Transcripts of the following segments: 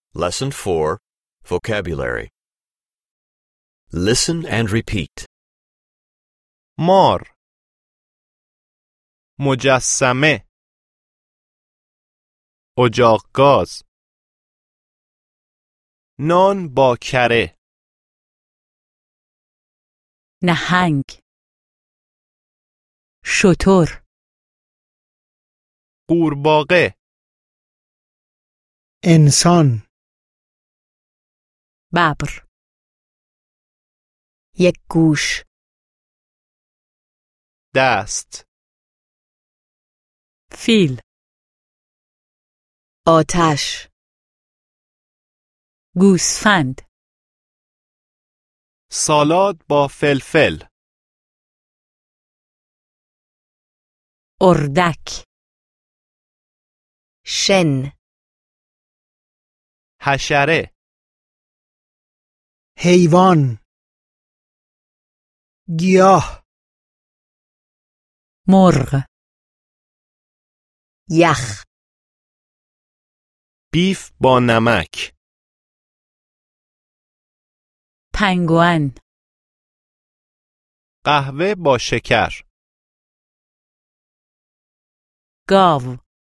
Lesson 4. Vocabulary. Listen and repeat. مار، مجسمه، اجاق گاز، نان با کره، نهنگ، شتر، قورباغه، انسان، ببر، یک گوش، دست، فیل، آتش، گوسفند، سالاد با فلفل، اردک، شن، حشره، حیوان، گیاه، مرغ، یخ، بیف با نمک، پنگوئن، قهوه با شکر، گاو،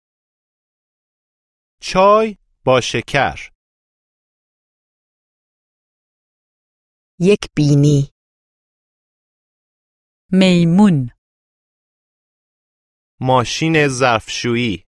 چای با شکر، یک بینی، میمون، ماشین ظرفشویی،